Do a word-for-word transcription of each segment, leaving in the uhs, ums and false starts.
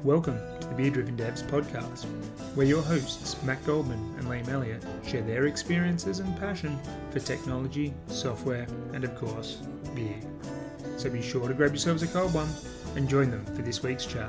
Welcome to the Beer Driven Devs podcast, where your hosts Matt Goldman and Liam Elliott share their experiences and passion for technology, software, and of course, beer. So be sure to grab yourselves a cold one and join them for this week's chat.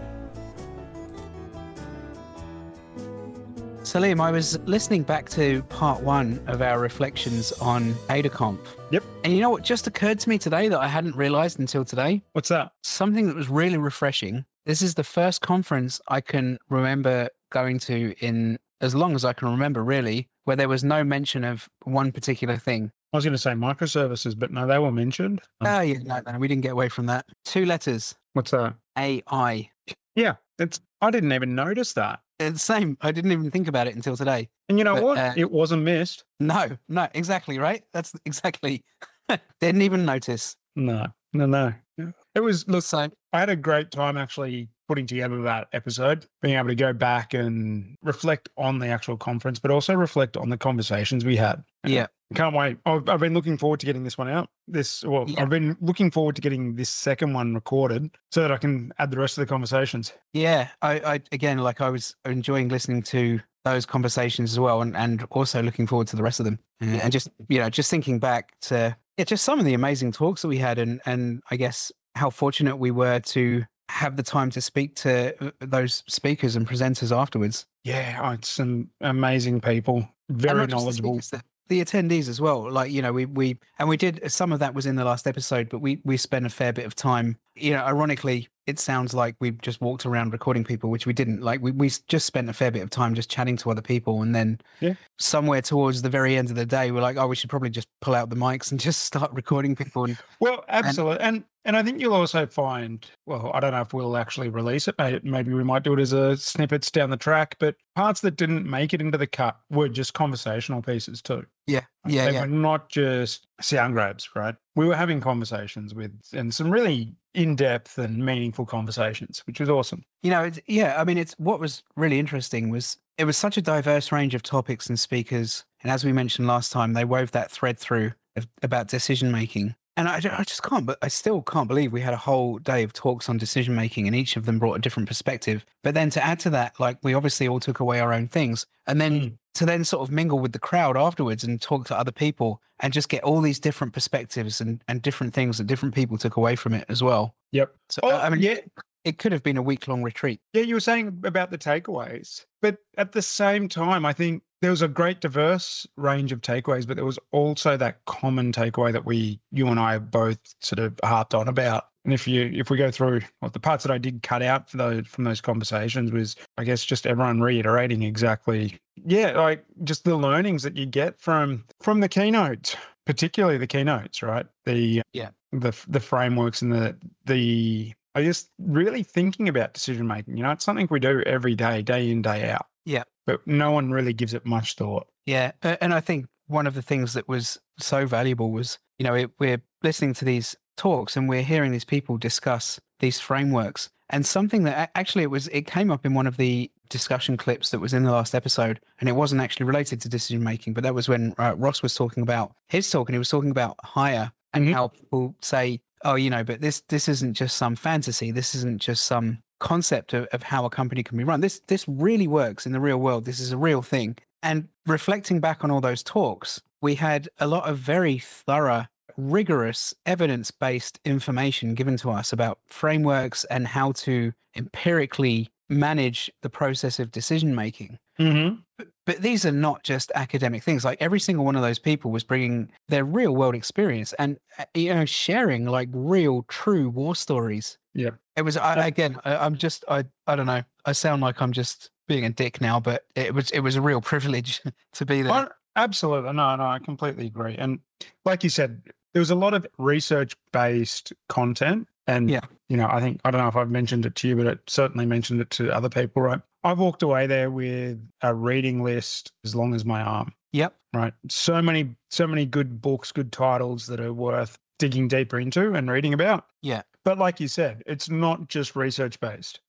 So Liam, I was listening back to part one of our reflections on AdaConf. Yep. And you know what just occurred to me today that I hadn't realized until today? What's that? Something that was really refreshing. This is the first conference I can remember going to in as long as I can remember, really, where there was no mention of one particular thing. I was going to say microservices, but no, they were mentioned. Oh, yeah, no, no, we didn't get away from that. Two letters. What's that? A I. Yeah, it's. I didn't even notice that. It's the same. I didn't even think about it until today. And you know But, what? uh, It wasn't missed. No, no, exactly, right? That's exactly. Didn't even notice. No, no, no. It was, look, So, I had a great time actually putting together that episode, being able to go back and reflect on the actual conference, but also reflect on the conversations we had. yeah. Can't wait. I've, I've been looking forward to getting this one out. This, well, Yeah. I've been looking forward to getting this second one recorded so that I can add the rest of the conversations. Yeah, I, I again, like I was enjoying listening to those conversations as well, and, and also looking forward to the rest of them. And, and just you know, just thinking back to yeah, just some of the amazing talks that we had, and and I guess how fortunate we were to have the time to speak to those speakers and presenters afterwards. Yeah, oh, it's some amazing people, And very not just the knowledgeable. speakers, the, the attendees as well. Like you know, we we and we did some of that was in the last episode, but we we spent a fair bit of time. You know, ironically, it sounds like we just walked around recording people, which we didn't. Like we, we just spent a fair bit of time just chatting to other people. And then Yeah. somewhere towards the very end of the day, we're like, oh, we should probably just pull out the mics and just start recording people. And Well, absolutely. And, and I think you'll also find, well, I don't know if we'll actually release it. May- Maybe we might do it as a snippets down the track, but parts that didn't make it into the cut were just conversational pieces too. yeah, yeah, They yeah. were not just sound grabs, right? We were having conversations with, and some really in-depth and meaningful conversations, which was awesome. You know, it's, yeah, I mean, it's what was really interesting was it was such a diverse range of topics and speakers. And as we mentioned last time, they wove that thread through of, about decision making. And I, I just can't, but I still can't believe we had a whole day of talks on decision making, and each of them brought a different perspective. But then to add to that, like we obviously all took away our own things, and then Mm. to then sort of mingle with the crowd afterwards and talk to other people and just get all these different perspectives and, and different things that different people took away from it as well. Yep. So Oh, I mean, yeah. it could have been a week long retreat. Yeah, you were saying about the takeaways, but at the same time, I think there was a great diverse range of takeaways, but there was also that common takeaway that we, you and I have both sort of harped on about. And if you, if we go through well, the parts that I did cut out for those, from those conversations was, I guess, just everyone reiterating exactly, yeah, like just the learnings that you get from, from the keynotes, particularly the keynotes, right? The, Yeah. the, the frameworks and the, the, I guess really thinking about decision making, you know, it's something we do every day, day in, day out. Yeah. But no one really gives it much thought. Yeah, a- and I think one of the things that was so valuable was, you know, it, we're listening to these talks and we're hearing these people discuss these frameworks. And something that a- actually it was, it came up in one of the discussion clips that was in the last episode, and it wasn't actually related to decision making, but that was when uh, Ross was talking about his talk, and he was talking about hire and Mhm. how people say, oh, you know, but this this isn't just some fantasy. This isn't just some concept of, of how a company can be run. This this really works in the real world. This is a real thing. And reflecting back on all those talks, we had a lot of very thorough, rigorous, evidence-based information given to us about frameworks and how to empirically manage the process of decision making. Mm-hmm. But, but these are not just academic things. Like every single one of those people was bringing their real world experience and uh, you know sharing like real, true war stories. Yeah. It was I, Yeah. again. I, I'm just I I don't know. I sound like I'm just being a dick now, but it was it was a real privilege to be there. Oh, absolutely. No, no, I completely agree. And like you said, there was a lot of research-based content. And, Yeah. you know, I think, I don't know if I've mentioned it to you, but it certainly mentioned it to other people, right? I've walked away there with a reading list as long as my arm, Yep. right? So many, so many good books, good titles that are worth digging deeper into and reading about. Yeah. But like you said, it's not just research based.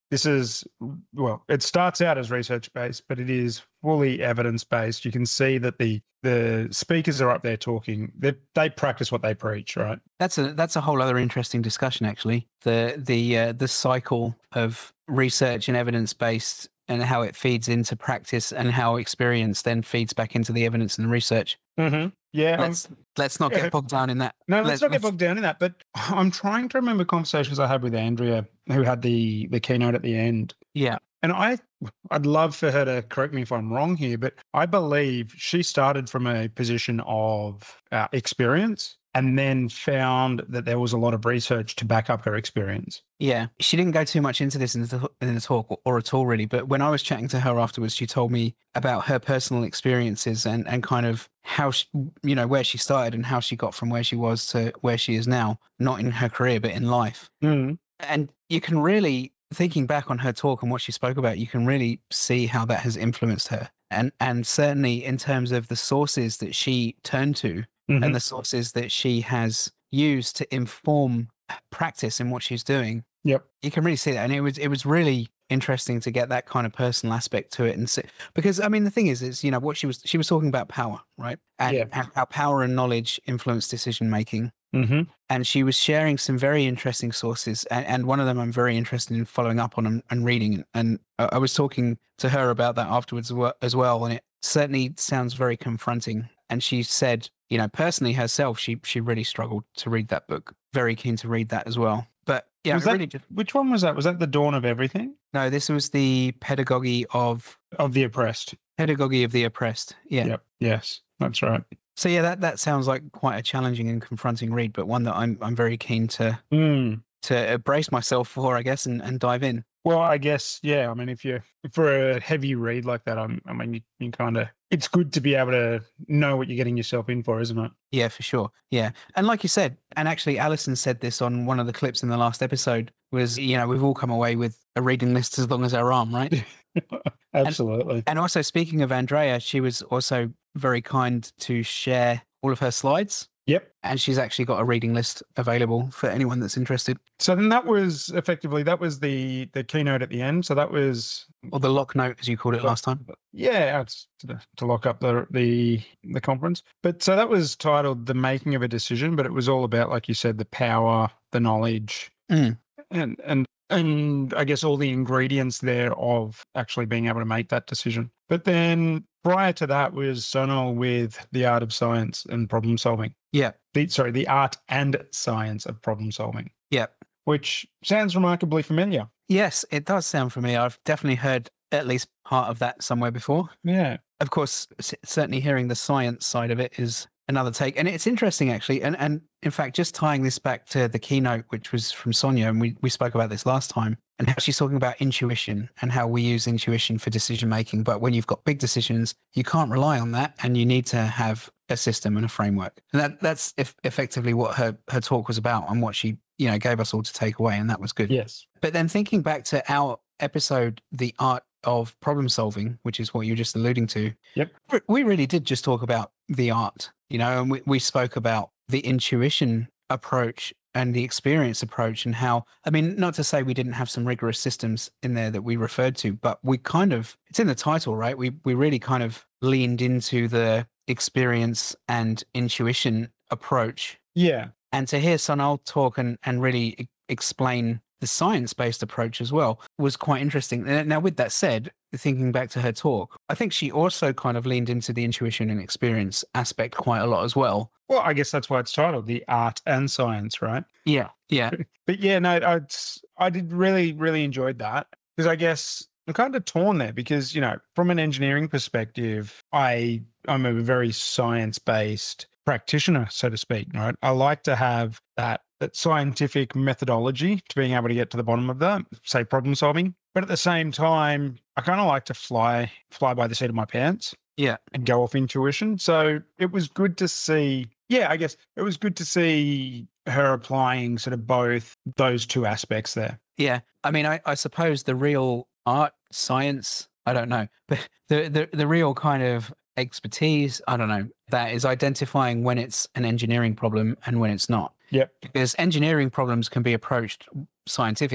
this is, well, it starts out as research based, but it is fully evidence based. You can see that the the speakers are up there talking. They they practice what they preach, right? That's a that's a whole other interesting discussion, actually. The the uh, the cycle of research and evidence based, and how it feeds into practice, and how experience then feeds back into the evidence and the research. Mm-hmm. Yeah. Let's let's not get bogged down in that. No, let's, let's not get bogged down in that. But I'm trying to remember conversations I had with Andrea, who had the the keynote at the end. Yeah. And I, I'd love for her to correct me if I'm wrong here, but I believe she started from a position of uh, experience and then found that there was a lot of research to back up her experience. Yeah, she didn't go too much into this in the, in the talk or, or at all, really. But when I was chatting to her afterwards, she told me about her personal experiences and, and kind of how, she, you know, where she started and how she got from where she was to where she is now, not in her career, but in life. Mm. And you can really, thinking back on her talk and what she spoke about, you can really see how that has influenced her. And, and certainly in terms of the sources that she turned to, mm-hmm. and the sources that she has used to inform practice in what she's doing. Yep. You can really see that. And it was it was really interesting to get that kind of personal aspect to it. And see, because I mean the thing is is you know what she was she was talking about power, right? And, yep. and how power and knowledge influence decision making. Mm-hmm. And she was sharing some very interesting sources, and, and one of them I'm very interested in following up on and, and reading. And I was talking to her about that afterwards as well, and it certainly sounds very confronting. And she said, you know, personally herself, she she really struggled to read that book. Very keen to read that as well. But yeah, was that, really just, which one was that? Was that The Dawn of Everything? No, this was the Pedagogy of of the Oppressed. Pedagogy of the Oppressed. Yeah. Yep. Yes, that's right. So yeah, that, that sounds like quite a challenging and confronting read, but one that I'm I'm very keen to mm. to brace myself for, I guess, and, and dive in. Well, I guess, yeah. I mean, if you're for a heavy read like that, I'm, I mean, you, you kind of, it's good to be able to know what you're getting yourself in for, isn't it? Yeah, for sure. Yeah. And like you said, and actually Alison said this on one of the clips in the last episode, was, you know, we've all come away with a reading list as long as our arm, right? Absolutely. And, and also, speaking of Andrea, she was also very kind to share all of her slides. Yep. And she's actually got a reading list available for anyone that's interested. So then that was effectively, that was the the keynote at the end. So that was... Or the lock note, as you called it last time. Yeah, it's to, to lock up the, the the conference. But so that was titled The Making of a Decision, but it was all about, like you said, the power, the knowledge, mm. and and and I guess all the ingredients there of actually being able to make that decision. But then prior to that was Sonal with The Art of Science and Problem Solving. Yeah. The, sorry, The Art and Science of Problem Solving. Yeah. Which sounds remarkably familiar. Yes, it does sound familiar. I've definitely heard at least part of that somewhere before. Yeah. Of course, certainly hearing the science side of it is another take. And it's interesting, actually. And, and in fact, just tying this back to the keynote, which was from Sonia, and we, we spoke about this last time, and how she's talking about intuition and how we use intuition for decision making. But when you've got big decisions, you can't rely on that, and you need to have a system and a framework. And that that's if, effectively what her, her talk was about and what she, you know, gave us all to take away. And that was good. Yes. But then thinking back to our episode, The Art of Problem Solving, which is what you're just alluding to. Yep. We really did just talk about the art, you know, and we, we spoke about the intuition approach and the experience approach, and how, I mean, not to say we didn't have some rigorous systems in there that we referred to, but we kind of, it's in the title, right? We we really kind of leaned into the experience and intuition approach. Yeah. And to hear Sonal talk and, and really e- explain the science-based approach as well was quite interesting. Now, with that said, thinking back to her talk, I think she also kind of leaned into the intuition and experience aspect quite a lot as well. Well, I guess that's why it's titled The Art and Science, right? Yeah, yeah. But yeah, no, I, I did really, really enjoyed that, because I guess I'm kind of torn there because, you know, from an engineering perspective, I, I'm a very science-based practitioner, so to speak, right? I like to have that, that scientific methodology to being able to get to the bottom of that, say problem solving. But at the same time, I kind of like to fly, fly by the seat of my pants. Yeah. And go off intuition. So it was good to see, yeah, I guess it was good to see her applying sort of both those two aspects there. Yeah. I mean, I, I suppose the real art, science, I don't know, but the, the, the real kind of expertise, I don't know, that is identifying when it's an engineering problem and when it's not. Yep. Because engineering problems can be approached scientifically,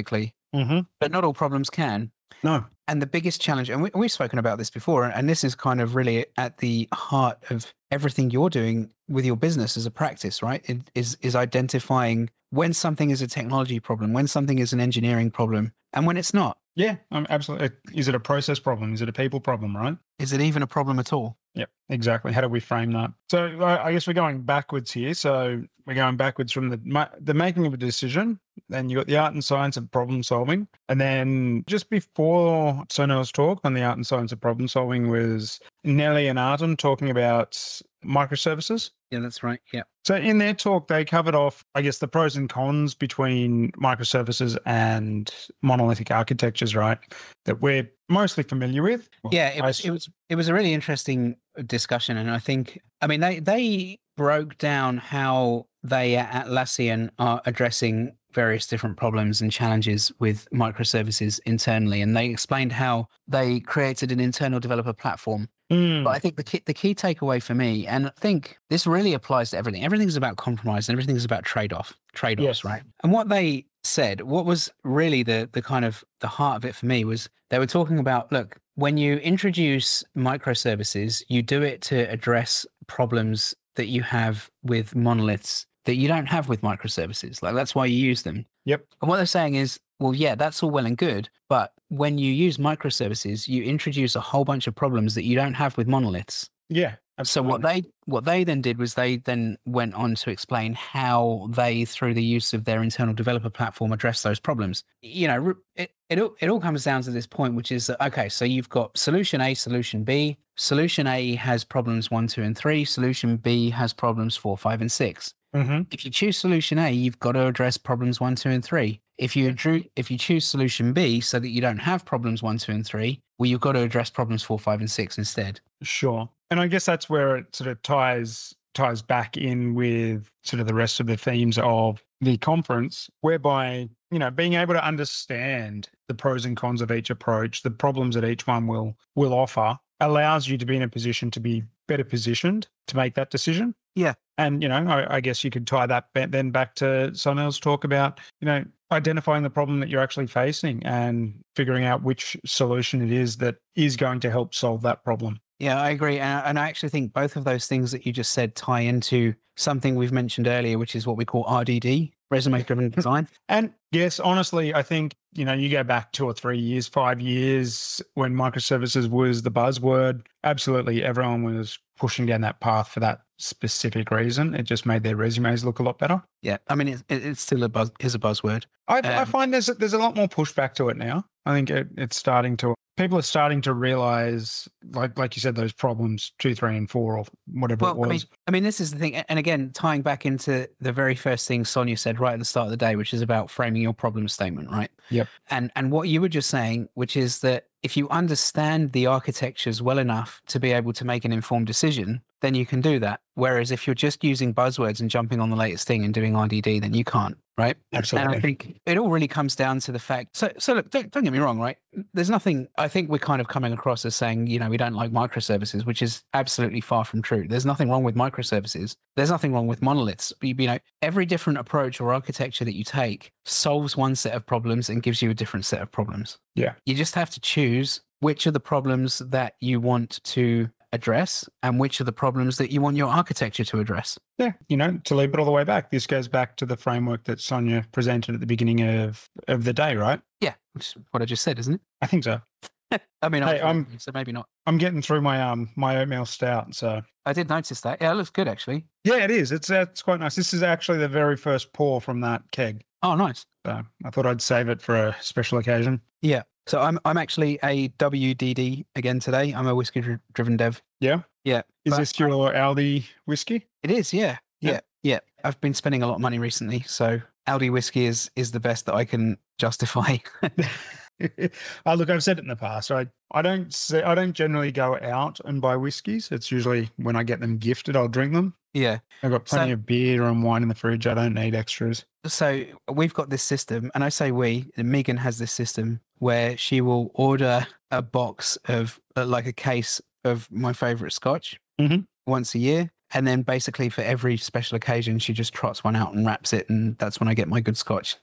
Mm-hmm. but not all problems can. No. And the biggest challenge, and we, we've spoken about this before, and this is kind of really at the heart of everything you're doing with your business as a practice, right? It is is identifying when something is a technology problem, when something is an engineering problem, and when it's not. Yeah, um, absolutely. Is it a process problem? Is it a people problem, right? Is it even a problem at all? Yep, exactly. How do we frame that? So I I guess we're going backwards here. So we're going backwards from the ma- the making of a decision. Then you got the art and science of problem solving. And then just before Sonel's talk on the art and science of problem solving was Nelly and Artem talking about microservices. Yeah, that's right. Yeah. So in their talk, they covered off, I guess, the pros and cons between microservices and monolithic architectures, right? That we're mostly familiar with. Well, Yeah, it I was s- it was it was a really interesting discussion, and I think I mean they they broke down how they at Atlassian are addressing various different problems and challenges with microservices internally, and they explained how they created an internal developer platform. Mm, But I think the key, the key takeaway for me, and I think this really applies to everything. Everything's about compromise, and everything's about trade-off, trade-offs, Yes. right? And what they said, what was really the the kind of the heart of it for me was they were talking about, look, when you introduce microservices, you do it to address problems that you have with monoliths that you don't have with microservices. Like that's why you use them. Yep. And what they're saying is, well, yeah, that's all well and good, but when you use microservices, you introduce a whole bunch of problems that you don't have with monoliths. Yeah. So what they what they then did was they then went on to explain how they, through the use of their internal developer platform, address those problems. You know, it it all, it all comes down to this point, which is that, okay, so you've got solution A, solution B. Solution A has problems one, two, and three. Solution B has problems four, five, and six. Mm-hmm. If you choose solution A, you've got to address problems one, two, and three. If you drew, if you choose solution B so that you don't have problems one, two, and three, well, you've got to address problems four, five, and six instead. Sure. And I guess that's where it sort of ties ties back in with sort of the rest of the themes of the conference, whereby, you know, being able to understand the pros and cons of each approach, the problems that each one will will offer, allows you to be in a position to be better positioned to make that decision. Yeah. And, you know, I, I guess you could tie that ba- then back to Sonel's talk about, you know, identifying the problem that you're actually facing and figuring out which solution it is that is going to help solve that problem. Yeah, I agree. And I, and I actually think both of those things that you just said tie into something we've mentioned earlier, which is what we call R D D, resume driven design. And yes, honestly, I think, you know, you go back two or three years, five years when microservices was the buzzword, absolutely everyone was pushing down that path for that specific reason. It just made their resumes look a lot better. Yeah, I mean, it, it, it's still a buzz, is a buzzword. I, I Um, find there's there's a lot more pushback to it now. I think it, it's starting to, people are starting to realize, like like you said, those problems two, three, and four, or whatever it Well, was. I mean, I mean, this is the thing, and again, tying back into the very first thing Sonia said right at the start of the day, which is about framing your problem statement, right? Yep. And and what you were just saying, which is that if you understand the architectures well enough to be able to make an informed decision, then you can do that. Whereas if you're just using buzzwords and jumping on the latest thing and doing R D D, then you can't, right? Absolutely. And I think it all really comes down to the fact. So, so look, don't, don't get me wrong, right? There's nothing. I think we're kind of coming across as saying, you know, we don't like microservices, which is absolutely far from true. There's nothing wrong with microservices. There's nothing wrong with monoliths. You, you know, every different approach or architecture that you take solves one set of problems and gives you a different set of problems. Yeah. You just have to choose which are the problems that you want to address and which are the problems that you want your architecture to address. Yeah, you know, to leap it all the way back, this goes back to the framework that Sonia presented at the beginning of, of the day, right? Yeah, which is what I just said, isn't it? I think so. I mean, Hey, I I'm- so maybe not. I'm getting through my um my oatmeal stout, so I did notice that. Yeah, it looks good actually. yeah, it is. It's uh, it's quite nice. This is actually the very first pour from that keg, Oh, nice. so I thought I'd save it for a special occasion. Yeah. So I'm I'm actually a W D D again today. I'm a whiskey dri- driven dev. Yeah, Yeah. is but this your Aldi whiskey? It is. Yeah. Yeah. Yeah. Yeah. I've been spending a lot of money recently, so Aldi whiskey is is the best that I can justify. Oh, look, I've said it in the past. I I don't say, I don't generally go out and buy whiskeys. It's usually when I get them gifted, I'll drink them. Yeah. I've got plenty So- of beer and wine in the fridge. I don't need extras. So we've got this system, and I say we, Megan has this system where she will order a box of uh, like a case of my favorite scotch Mhm. once a year. And then basically for every special occasion, she just trots one out and wraps it. And that's when I get my good scotch.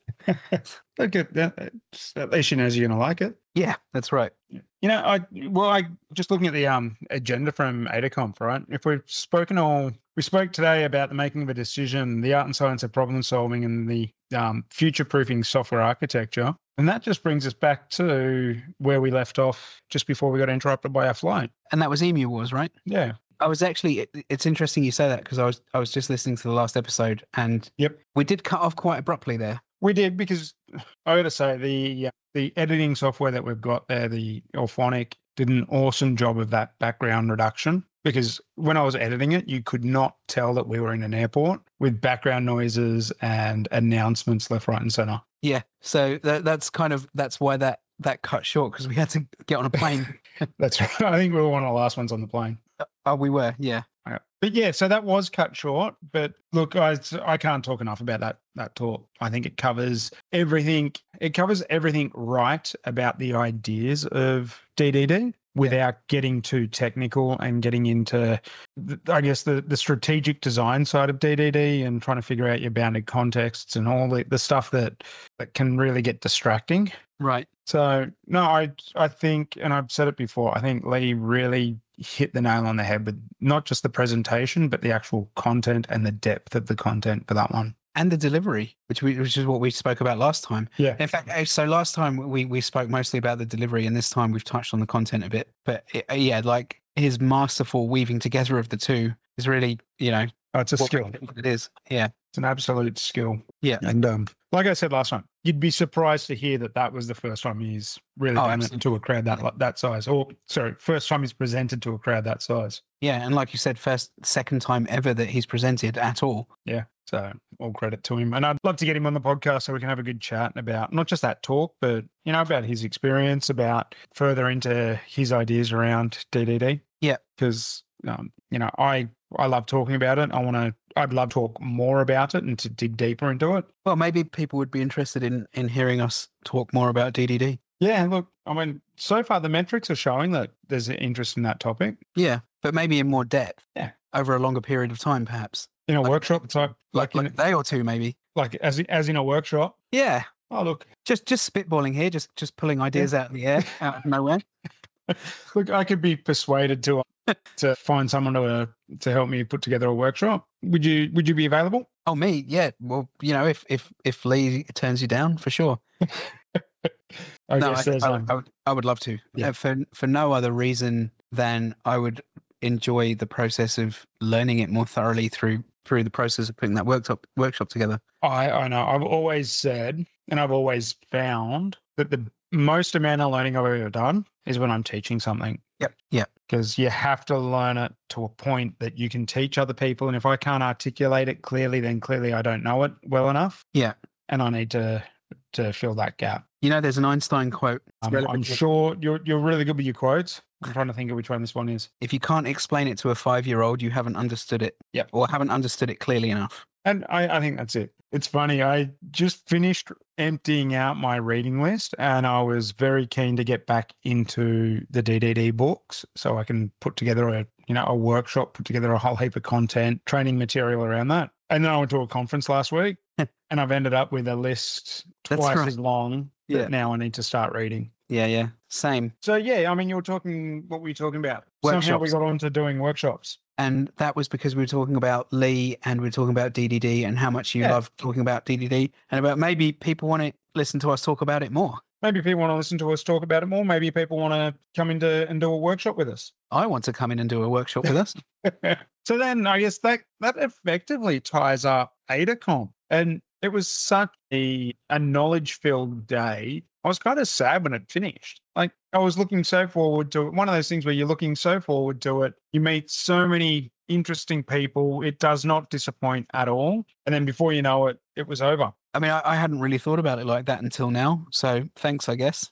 Look at that. At least she knows you're going to like it. Yeah, that's right. You know, I well, I just looking at the um agenda from AdaConf, right? If we've spoken all, we spoke today about the making of a decision, the art and science of problem solving, and the um, future-proofing software architecture, and that just brings us back to where we left off just before we got interrupted by our flight. And that was Emu Wars, right? Yeah. I was actually, it, it's interesting you say that because I was I was just listening to the last episode and Yep. we did cut off quite abruptly there. We did, because I got to say the the editing software that we've got there, the Auphonic, did an awesome job of that background reduction. Because when I was editing it, you could not tell that we were in an airport with background noises and announcements left, right, and center. Yeah, so that, that's kind of that's why that that cut short because we had to get on a plane. That's right. I think we were one of the last ones on the plane. Oh, we were, yeah. But yeah, so that was cut short. But look, I I can't talk enough about that that talk. I think it covers everything. It covers everything right about the ideas of D D D without getting too technical and getting into, the, I guess, the, the strategic design side of D D D and trying to figure out your bounded contexts and all the, the stuff that, that can really get distracting. Right. So, no, I I think, and I've said it before, I think Lee really hit the nail on the head with not just the presentation, but the actual content and the depth of the content for that one. And the delivery, which we which is what we spoke about last time. Yeah. In fact, so last time we, we spoke mostly about the delivery, and this time we've touched on the content a bit. But it, yeah, like his masterful weaving together of the two is really, you know, Oh, it's a what skill. it is. Yeah. It's an absolute skill. Yeah. And um, like I said last time, you'd be surprised to hear that that was the first time he's really Oh, done it absolutely. to a crowd that that size. Or, sorry, first time he's presented to a crowd that size. Yeah, and like you said, first, second time ever that he's presented at all. Yeah. So all credit to him. And I'd love to get him on the podcast so we can have a good chat about not just that talk, but, you know, about his experience, about further into his ideas around D D D. Yeah. Because, um, you know, I, I love talking about it. I want to, I'd love to talk more about it and to dig deeper into it. Well, maybe people would be interested in, in hearing us talk more about D D D. Yeah, look, I mean, so far the metrics are showing that there's an interest in that topic. Yeah, but maybe in more depth. Yeah. Over a longer period of time, perhaps. In a Like- workshop, type, Like, like, like in, a day or two, maybe. like as as in a workshop. Yeah. Oh, look, Just just spitballing here, just just pulling ideas out of the air, out of nowhere. look, I could be persuaded to to find someone to uh, to help me put together a workshop. Would you Would you be available? Oh, me? Yeah. Well, you know, if if if Lee turns you down, for sure. I no, guess I, there's I, um, I would I would love to. Yeah. Uh, for for no other reason than I would enjoy the process of learning it more thoroughly through through the process of putting that workshop workshop together. I I know. I've always said, and I've always found that the most amount of learning I've ever done is when I'm teaching something. Yep. Yep. Because you have to learn it to a point that you can teach other people. And if I can't articulate it clearly, then clearly I don't know it well enough. Yeah. And I need to to fill that gap. You know, there's an Einstein quote. Um, I'm sure you're you're really good with your quotes. I'm trying to think of which one this one is. If you can't explain it to a five-year-old, you haven't understood it. Yep. Or haven't understood it clearly enough. And I, I think that's it. It's funny. I just finished emptying out my reading list and I was very keen to get back into the D D D books so I can put together a, you know, a workshop, put together a whole heap of content, training material around that. And then I went to a conference last week and I've ended up with a list That's twice right. as long Yeah. that now I need to start reading. Yeah, yeah. Same. So yeah, I mean, you were talking, what were you talking about? Somehow we Workshops. got on to doing workshops. And that was because we were talking about Lee and we were talking about D D D and how much you Yeah. love talking about D D D and about maybe people want to listen to us talk about it more. Maybe people want to listen to us talk about it more. Maybe people want to come into and do a workshop with us. I want to come in and do a workshop with us. So then I guess that that effectively ties up AdaConf. And it was such a, a knowledge-filled day. I was kind of sad when it finished. Like I was looking so forward to it. One of those things where you're looking so forward to it. You meet so many interesting people. It does not disappoint at all. And then before you know it, it was over. I mean, I, I hadn't really thought about it like that until now. So thanks, I guess.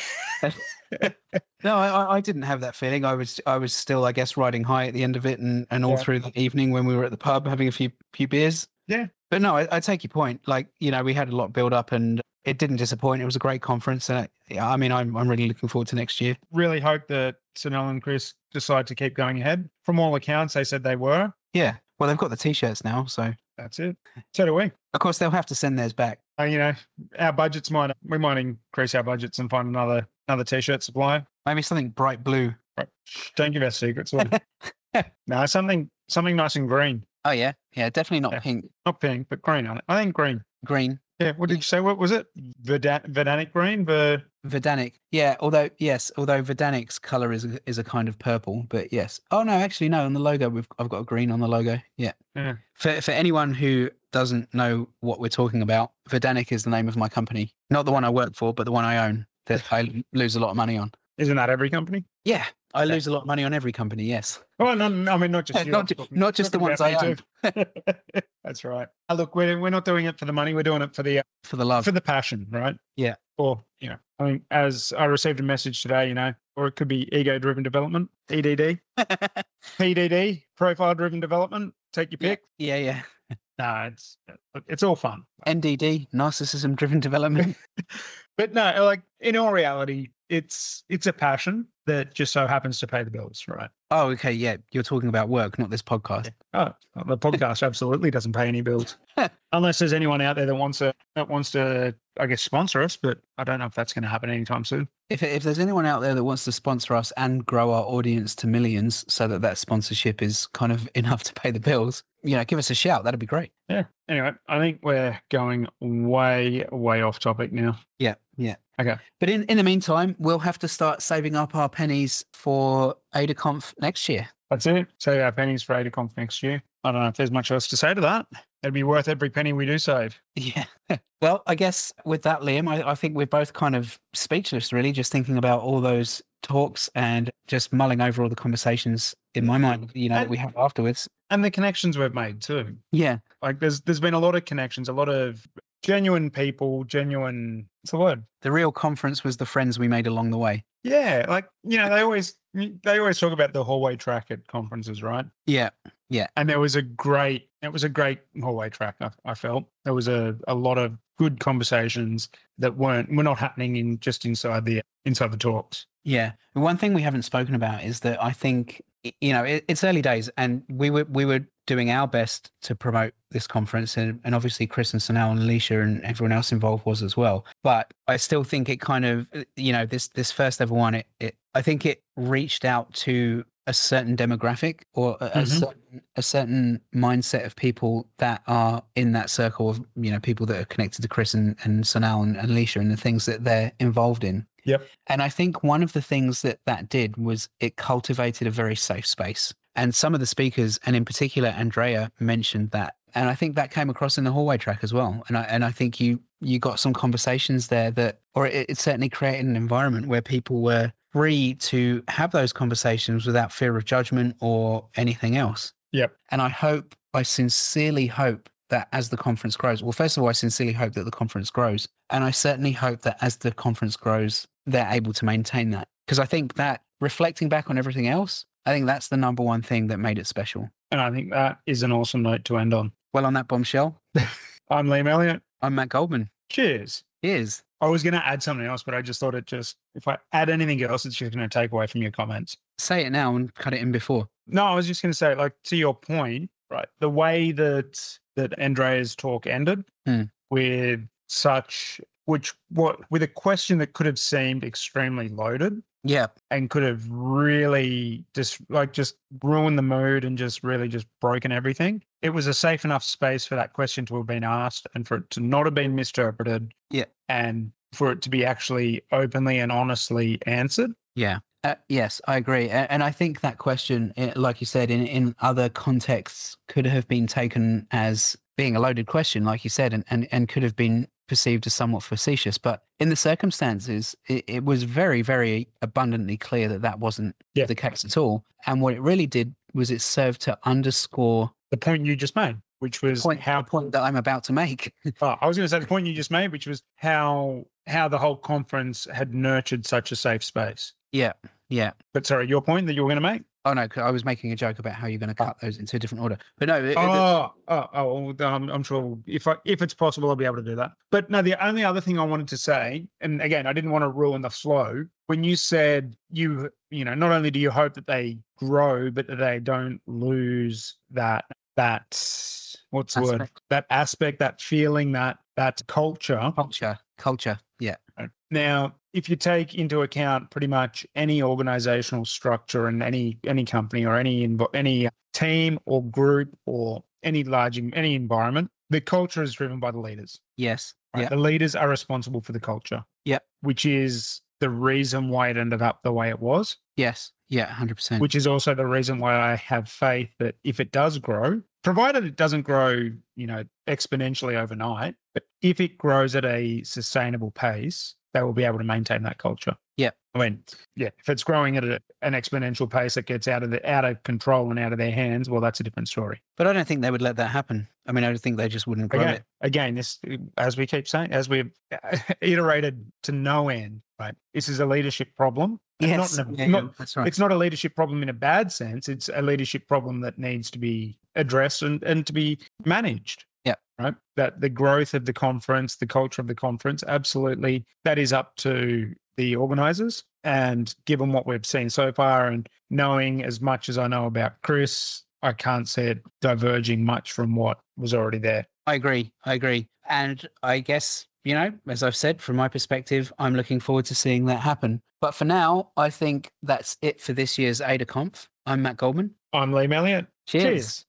No, I, I didn't have that feeling. I was I was still, I guess, riding high at the end of it and, and all Yeah. through the evening when we were at the pub having a few few beers. Yeah. But no, I, I take your point. Like, you know, we had a lot build up and it didn't disappoint. It was a great conference. And I, yeah, I mean, I'm I'm really looking forward to next year. Really hope that Sunil and Chris decide to keep going ahead. From all accounts, they said they were. Yeah. Well, they've got the t-shirts now, so That's it. So do we. of course they'll have to send theirs back. Uh, you know, our budgets might we might increase our budgets and find another another t-shirt supplier. Maybe something bright blue. Right. Shh, don't give our secrets away. No, something something nice and green. Oh yeah, yeah, definitely not Yeah. pink. Not pink, but green on it. I think green. Green. Yeah. What did you say? What was it? Verda- Verdanic green. Ver. Verdanic. Yeah, although yes, although Verdanic's color is a, is a kind of purple, but yes. Oh no, actually no. On the logo, we've I've got a green on the logo. Yeah. Yeah. For for anyone who doesn't know what we're talking about, Verdanic is the name of my company, not the one I work for, but the one I own that I lose a lot of money on. Isn't that every company? Yeah, I Yeah. lose a lot of money on every company. Yes. Oh no, no, I mean not just you. Not I'm ju- talking- not just the talking ones about I me too. That's right. Uh, look, we're we're not doing it for the money. We're doing it for the uh, For the love. for the passion, right? Yeah. Or you know, I mean, as I received a message today, you know, or it could be ego-driven development, E D D, P D D, profile-driven development. Take your pick. yeah, yeah. No, it's it's all fun. N D D, narcissism driven development. But no, like in all reality, it's it's a passion that just so happens to pay the bills, right? Oh, okay. Yeah. You're talking about work, not this podcast. Oh, well, the podcast absolutely doesn't pay any bills, unless there's anyone out there that wants to that wants to, I guess, sponsor us. But I don't know if that's going to happen anytime soon. If, if there's anyone out there that wants to sponsor us and grow our audience to millions so that that sponsorship is kind of enough to pay the bills, you know, give us a shout. That'd be great. Yeah. Anyway, I think we're going way, way off topic now. Yeah. Yeah. Okay. But in, in the meantime, we'll have to start saving up our pennies for AdaConf next year. That's it. Save our pennies for AdaConf next year. I don't know if there's much else to say to that. It'd be worth every penny we do save. Yeah. Well, I guess with that, Liam, I, I think we're both kind of speechless, really, just thinking about all those talks and just mulling over all the conversations in my mind, you know, that we have afterwards. And the connections we've made too. Yeah. Like there's there's been a lot of connections, a lot of genuine people, genuine. What's the word? The real conference was the friends we made along the way. Yeah, like you know, they always they always talk about the hallway track at conferences, right? Yeah. And there was a great, it was a great hallway track. I, I felt there was a, a lot of good conversations that weren't were not happening in just inside the inside the talks. Yeah. And one thing we haven't spoken about is that I think, you know, it, it's early days and we were we were doing our best to promote this conference and, and obviously Chris and Sanal and Alicia and everyone else involved was as well. But I still think it kind of, you know, this this first ever one, it, it I think it reached out to a certain demographic or a, a, Mhm. certain, a certain mindset of people that are in that circle of, you know, people that are connected to Chris and, and Sanal and, and Alicia and the things that they're involved in. Yep. And I think one of the things that that did was it cultivated a very safe space. And some of the speakers, and in particular, Andrea mentioned that. And I think that came across in the hallway track as well. And I, and I think you you got some conversations there that, or it, it certainly created an environment where people were free to have those conversations without fear of judgment or anything else. Yep. And I hope, I sincerely hope that as the conference grows, well, first of all, I sincerely hope that the conference grows. And I certainly hope that as the conference grows, they're able to maintain that. Because I think that reflecting back on everything else, I think that's the number one thing that made it special. And I think that is an awesome note to end on. Well, on that bombshell, I'm Liam Elliott. I'm Matt Goldman. Cheers. Cheers. I was going to add something else, but I just thought it just, if I add anything else, it's just going to take away from your comments. Say it now and cut it in before. No, I was just going to say, like, to your point, right, the way that that Andrea's talk ended Hmm. with such, which, what, with a question that could have seemed extremely loaded Yeah. and could have really just, like, just ruined the mood and just really just broken everything. It was a safe enough space for that question to have been asked and for it to not have been misinterpreted. Yeah. And for it to be actually openly and honestly answered. Yeah. Uh, yes, I agree. A- And I think that question, eh, like you said, in, in other contexts could have been taken as being a loaded question, like you said, and, and, and could have been perceived as somewhat facetious. But in the circumstances, it, it was very, very abundantly clear that that wasn't Yeah. the case at all. And what it really did was it served to underscore The point you just made, which the was point, how the point that I'm about to make. Oh, I was going to say the point you just made, which was how how the whole conference had nurtured such a safe space. Yeah. Yeah. But sorry, your point that you were going to make? Oh, no, 'cause I was making a joke about how you're going to cut those into a different order. But no, it, it- Oh, oh, oh, well, um, I'm sure if I, if it's possible, I'll be able to do that. But no, the only other thing I wanted to say, and again, I didn't want to ruin the flow. When you said you, you know, not only do you hope that they grow, but that they don't lose that that, what's the word? Aspect. That aspect, that feeling, that that culture. Culture. Culture. Yeah. Now, if you take into account pretty much any organizational structure and any any company or any invo- any team or group or any large any environment, the culture is driven by the leaders. Yes. Right? Yeah. The leaders are responsible for the culture. Yep. Which is the reason why it ended up the way it was. Yes. Yeah. one hundred percent. Which is also the reason why I have faith that if it does grow, provided it doesn't grow, you know, exponentially overnight, but if it grows at a sustainable pace, they will be able to maintain that culture. Yeah. I mean, yeah, if it's growing at a, an exponential pace that gets out of the out of control and out of their hands, well, that's a different story. But I don't think they would let that happen. I mean, I don't think they just wouldn't grow Again, it. again, this, as we keep saying, as we've iterated to no end, right? This is a leadership problem. And Yes. Not in a, yeah, not, that's right. It's not a leadership problem in a bad sense. It's a leadership problem that needs to be addressed and, and to be managed. Yeah. Right. That the growth of the conference, the culture of the conference, absolutely, that is up to the organizers. And given what we've seen so far and knowing as much as I know about Chris, I can't see it diverging much from what was already there. I agree. I agree. And I guess, you know, as I've said, from my perspective, I'm looking forward to seeing that happen. But for now, I think that's it for this year's AdaConf. I'm Matt Goldman. I'm Liam Elliott. Cheers. Cheers.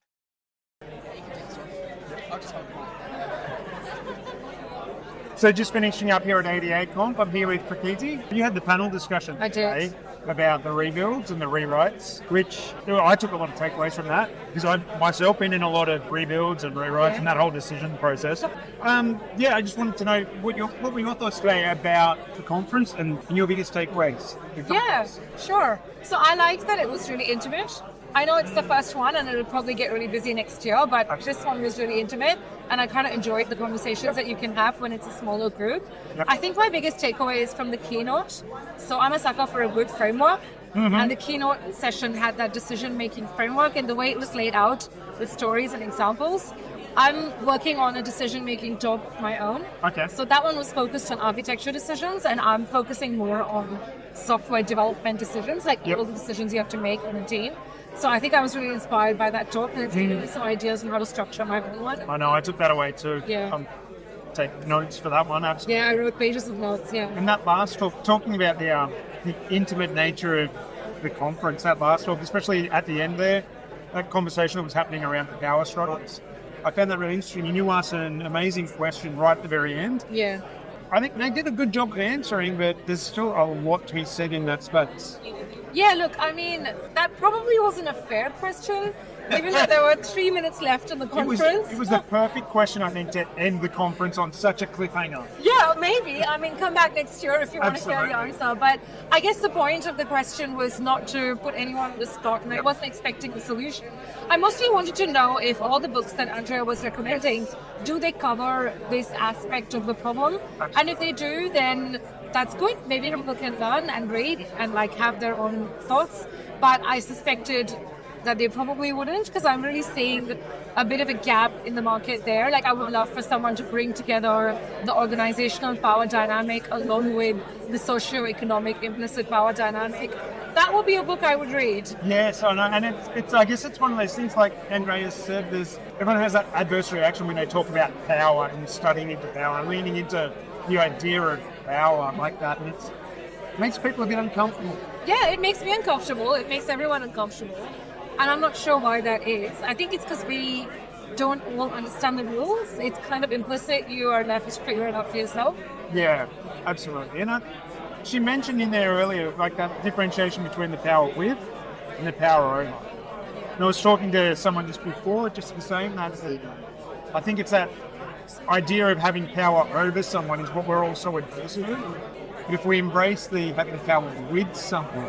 So just finishing up here at eighty-eight Conf, I'm here with Prakriti. You had the panel discussion I did. today about the rebuilds and the rewrites, which you know, I took a lot of takeaways from that because I've myself been in a lot of rebuilds and rewrites Yeah. and that whole decision process. Um, yeah, I just wanted to know what your what were your thoughts today about the conference and your biggest takeaways? Yeah, sure. So I liked that it was really intimate. I know it's the first one and it'll probably get really busy next year, but Absolutely. this one was really intimate and I kind of enjoyed the conversations that you can have when it's a smaller group. Yep. I think my biggest takeaway is from the keynote. So I'm a sucker for a good framework. And the keynote session had that decision-making framework and the way it was laid out with stories and examples. I'm working on a decision-making job of my own. Okay. So that one was focused on architecture decisions and I'm focusing more on software development decisions, like Yep. all the decisions you have to make on a team. So I think I was really inspired by that talk and it's given me some ideas on how to structure my own one. I know I took that away too. Yeah. Um, take notes for that one. Absolutely. Yeah, I wrote pages of notes, yeah. And that last talk, talking about the um, the intimate nature of the conference, that last talk, especially at the end there, that conversation that was happening around the power struggles, I found that really interesting. And you asked an amazing question right at the very end. Yeah. I think they did a good job of answering, but there's still a lot to be said in that space. Yeah, look, I mean, that probably wasn't a fair question, given that there were three minutes left in the It was, conference. it was the perfect question, I think, to end the conference on such a cliffhanger. Yeah, maybe. I mean, come back next year if you want to hear the Absolutely. answer. But I guess the point of the question was not to put anyone on the spot, and I wasn't expecting a solution. I mostly wanted to know if all the books that Andrea was recommending, do they cover this aspect of the problem? And if they do, then that's good. Maybe people can learn and read and like have their own thoughts. But I suspected that they probably wouldn't, because I'm really seeing a bit of a gap in the market there. Like I would love for someone to bring together the organizational power dynamic along with the socio-economic implicit power dynamic. That would be a book I would read. Yes, I know, and it's, it's. I guess it's one of those things. Like Andreas said, there's everyone has that adverse reaction when they talk about power and studying into power and leaning into the idea of power like that, and it's, it makes people a bit uncomfortable. Yeah, it makes me uncomfortable. It makes everyone uncomfortable. And I'm not sure why that is. I think it's because we don't all understand the rules. It's kind of implicit. You are left to figure it out for yourself. Yeah, absolutely. And I, she mentioned in there earlier, like that differentiation between the power with and the power over. And I was talking to someone just before, just the same. That's the, I think it's that idea of having power over someone is what we're all so adverse to. But if we embrace the having power with someone,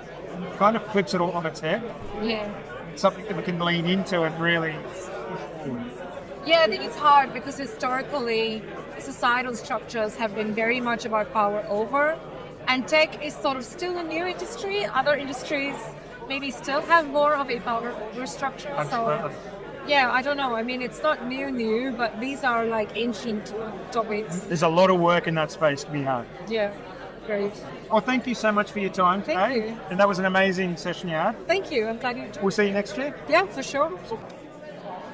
it kind of flips it all on its head. Yeah. It's something that we can lean into and really. Yeah, I think it's hard because historically societal structures have been very much about power over, and tech is sort of still a new industry. Other industries maybe still have more of a power over structure. So, Absolutely. yeah, I don't know. I mean, it's not new, new, but these are like ancient topics. There's a lot of work in that space to be had. Yeah, great. Well, thank you so much for your time today. Thank you. And that was an amazing session you had. Thank you. I'm glad you. We'll see you next year. Yeah, for sure.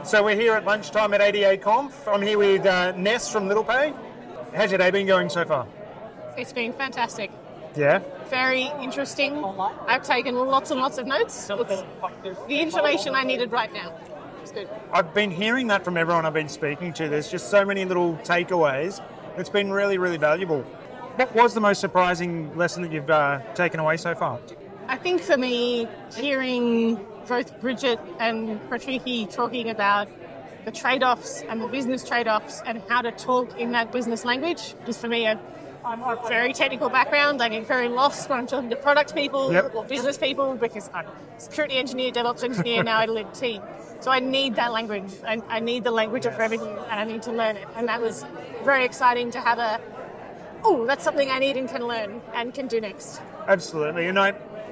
So we're here at lunchtime at A D A Conf. I'm here with uh, Ness from LittlePay. How's your day been going so far? It's been fantastic. Yeah? Very interesting. I've taken lots and lots of notes. It's the information I needed right now. It's good. I've been hearing that from everyone I've been speaking to. There's just so many little takeaways. It's been really, really valuable. What was the most surprising lesson that you've uh, taken away so far? I think for me, hearing both Bridget and Patricky talking about the trade-offs and the business trade-offs and how to talk in that business language is for me a very technical background. I get very lost when I'm talking to product people Yep. or business people because I'm a security engineer, DevOps engineer, now I lead a team. So I need that language. I, I need the language of revenue and I need to learn it. And that was very exciting to have a, oh, that's something I need and can learn and can do next. Absolutely. And I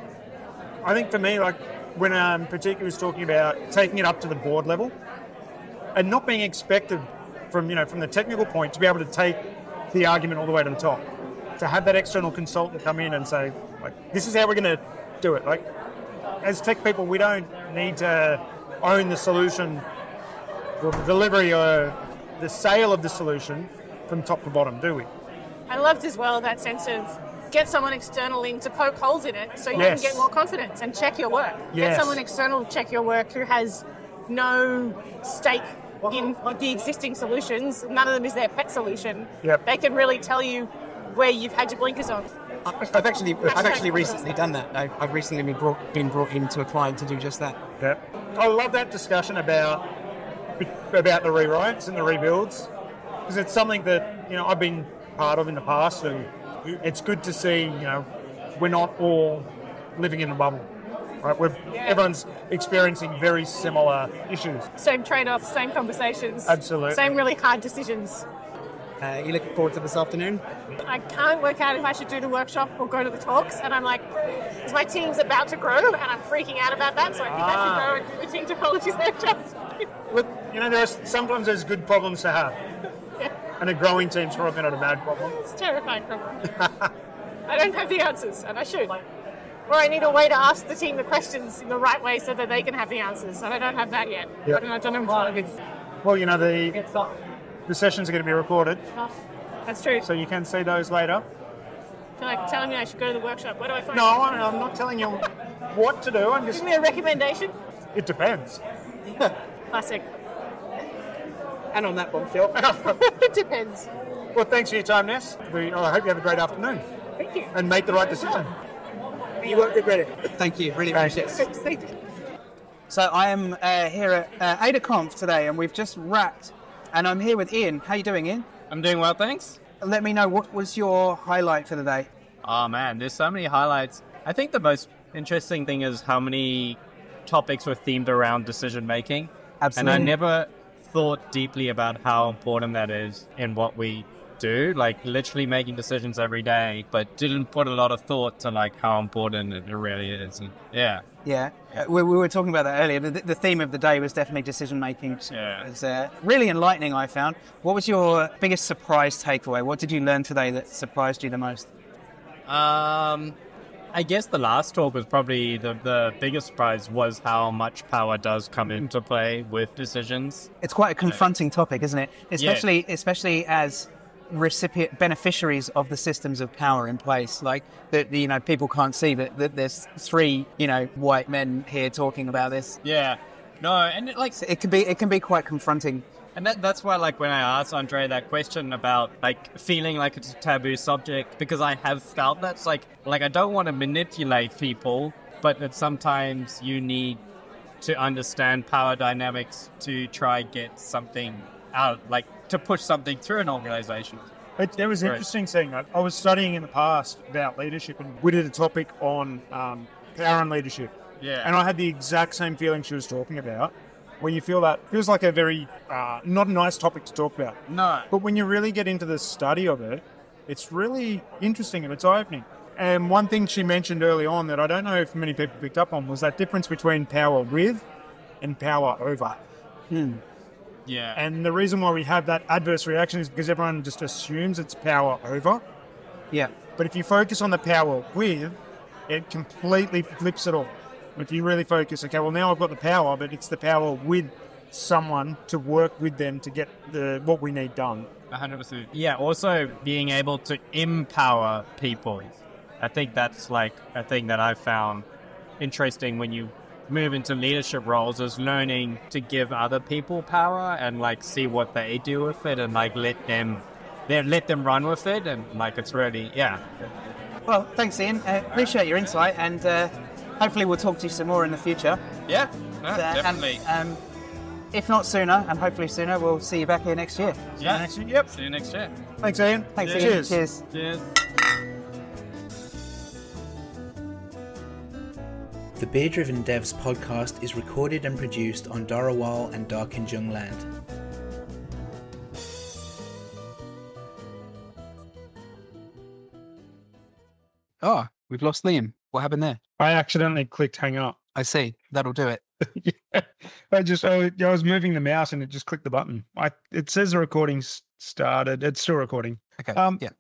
I think for me, like when um, Pratik was talking about taking it up to the board level and not being expected from, you know, from the technical point to be able to take the argument all the way to the top. To have that external consultant come in and say, like, this is how we're going to do it. Like, as tech people, we don't need to own the solution or the delivery or the sale of the solution from top to bottom, do we? I loved as well that sense of get someone external in to poke holes in it so you Yes. can get more confidence and check your work. Yes. Get someone external to check your work who has no stake in the existing solutions. None of them is their pet solution. Yep. They can really tell you where you've had your blinkers on. I've actually, I've actually recently done that. I've, I've recently been brought, been brought into a client to do just that. Yeah. I love that discussion about about the rewrites and the rebuilds because it's something that, you know, I've been part of in the past, and it's good to see, you know, we're not all living in a bubble, right? We're, everyone's experiencing very similar issues. Same trade-offs, same conversations. Absolutely. Same really hard decisions. Uh, you looking forward to this afternoon? I can't work out if I should do the workshop or go to the talks, and I'm like, because my team's about to grow, and I'm freaking out about that, so I think Ah. I should go and do the team topologies workshops. Look, you know, there are sometimes there's good problems to have, Yeah, and a growing team's probably not a bad problem. it's a terrifying problem. I don't have the answers, and I should. Or I need a way to ask the team the questions in the right way so that they can have the answers, and I don't have that yet. Yep. I don't know, I don't know what it is. Well, you know, the the sessions are going to be recorded, That's true. so you can see those later. I feel like you're telling me I should go to the workshop. Where do I find No, it? I'm I'm not telling you what to do. I'm just. Give me a recommendation. It depends. Classic. And on that bombshell, It depends. Well, thanks for your time, Ness. We, I hope you have a great afternoon Thank you. and make the right decision. you won't regret it. Thank you, really appreciate it. Thank you. So I am uh, here at uh, AdaConf today, and we've just wrapped. And I'm here with Ian. How you doing, Ian? I'm doing well, thanks. Let me know, what was your highlight for the day? Oh man, there's so many highlights. I think the most interesting thing is how many topics were themed around decision making. Absolutely. And I never thought deeply about how important that is in what we do, like literally making decisions every day, but didn't put a lot of thought to like how important it really is. And yeah. Yeah, uh, we, we were talking about that earlier. The, the theme of the day was definitely decision making. Yeah. It's uh, really enlightening, I found. What was your biggest surprise takeaway? What did you learn today that surprised you the most? Um, I guess the last talk was probably the, the biggest surprise was how much power does come into play with decisions. It's quite a confronting topic, isn't it? Especially, especially as recipient beneficiaries of the systems of power in place. Like that, you know, people can't see that, that there's three, you know, white men here talking about this. Yeah. No, and it, like So it can be, it can be quite confronting. And that, that's why, like, when I asked Andre that question about, like, feeling like it's a taboo subject, because I have felt that, it's like, like, I don't want to manipulate people, but that sometimes you need to understand power dynamics to try get something out, like, to push something through an organization. It, there was an Right. interesting thing. I, I was studying in the past about leadership, and we did a topic on um, power and leadership. Yeah. And I had the exact same feeling she was talking about, where you feel that feels like a very uh, not a nice topic to talk about. No. But when you really get into the study of it, it's really interesting and it's eye-opening. And one thing she mentioned early on that I don't know if many people picked up on was that difference between power with and power over. Yeah. And the reason why we have that adverse reaction is because everyone just assumes it's power over. Yeah. But if you focus on the power with, it completely flips it all. If you really focus, okay, well, now I've got the power, but it's the power with someone to work with them to get the what we need done. one hundred percent. Yeah, also being able to empower people. I think that's like a thing that I found interesting when you move into leadership roles, is learning to give other people power and like see what they do with it and like let them then let them run with it, and like it's really yeah. Well, thanks, Ian. Uh, appreciate your insight, and uh, hopefully we'll talk to you some more in the future. Yeah, no, Uh, definitely. And, um, if not sooner, and hopefully sooner, we'll see you back here next year. yeah. Next year. Yep. See you next year. Thanks, Ian. Thanks, Yeah. Ian. Cheers. Cheers. Cheers. The Beer Driven Devs podcast is recorded and produced on Dharawal and Darkinjung land. Oh, we've lost Liam. What happened there? I accidentally clicked hang up. I see. That'll do it. Yeah. I just I, I was moving the mouse and it just clicked the button. I it says the recording's started. It's still recording. Okay. Um, yeah.